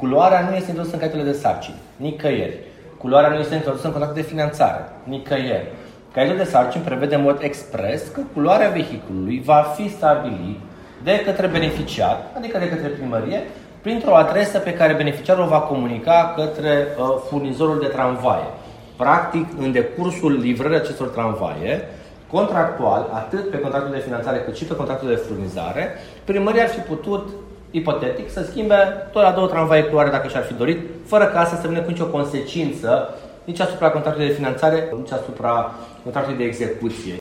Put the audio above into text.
Culoarea nu este introdusă în caietul de sarcini, nicăieri. Culoarea nu este introdusă în contractul de finanțare, nicăieri. Caietul de sarcini prevede în mod expres că culoarea vehiculului va fi stabilit de către beneficiar, adică de către primărie, printr-o adresă pe care beneficiarul o va comunica către furnizorul de tramvaie. Practic, în decursul livrării acestor tramvaie, contractual, atât pe contractul de finanțare cât și pe contractul de furnizare, primăria ar fi putut, ipotetic, să schimbe tot la 2 tramvaie culoare dacă și-ar fi dorit, fără ca asta să vină cu nicio consecință nici asupra contractului de finanțare, nici asupra contractului de execuție.